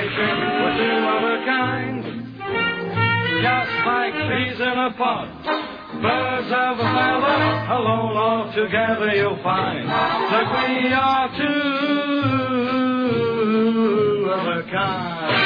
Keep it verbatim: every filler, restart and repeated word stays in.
creation, we're two of a kind. Just like peas in a pod, birds of a feather, alone or together you'll find that we are two of a kind.